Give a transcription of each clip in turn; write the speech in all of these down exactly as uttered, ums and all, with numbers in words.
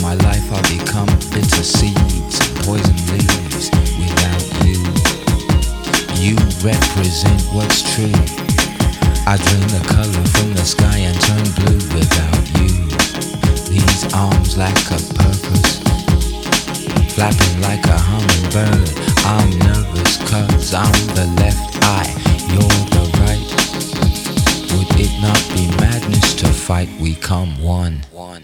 my life I become bitter seeds and poison leaves without you. You represent what's true. I drain the color from the sky and turn blue without you. These arms lack a purpose, flapping like a hummingbird. I'm nervous cause I'm the left eye, you're the right. Would it not be madness to fight? We come one. One.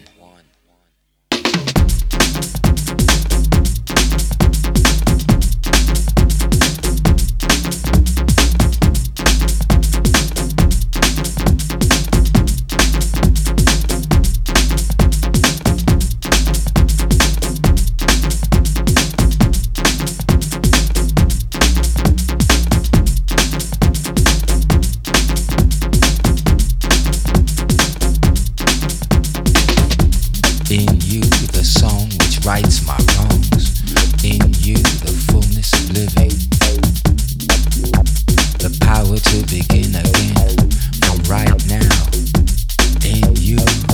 In you, the song which rights my wrongs. In you, the fullness of living. The power to begin again from right now. In you.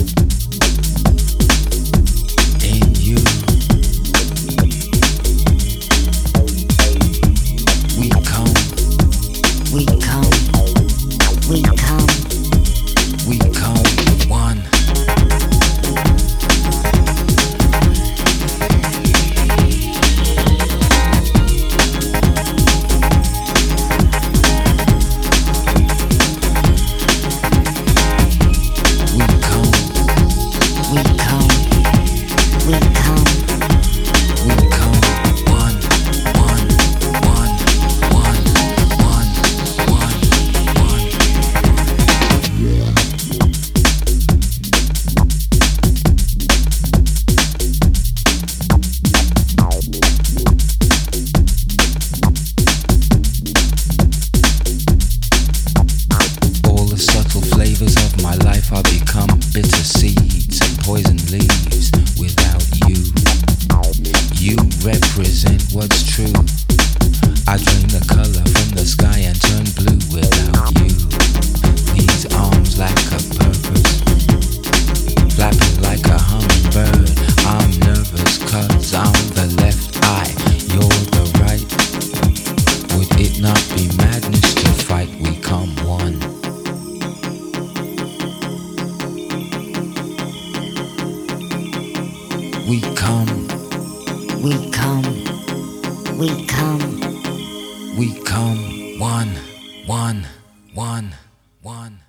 In you. We come. We come. We come. We come one. Of my life I become bitter seeds and poison leaves without you. You represent what's true. I drain the color from the sky and turn blue without you. These arms lack a purpose, flapping like a hummingbird. I'm nervous cause I'm the left eye, you're the right. Would it not be madness to fight? We come one. We come. We come. We come. We come one, one, one, one.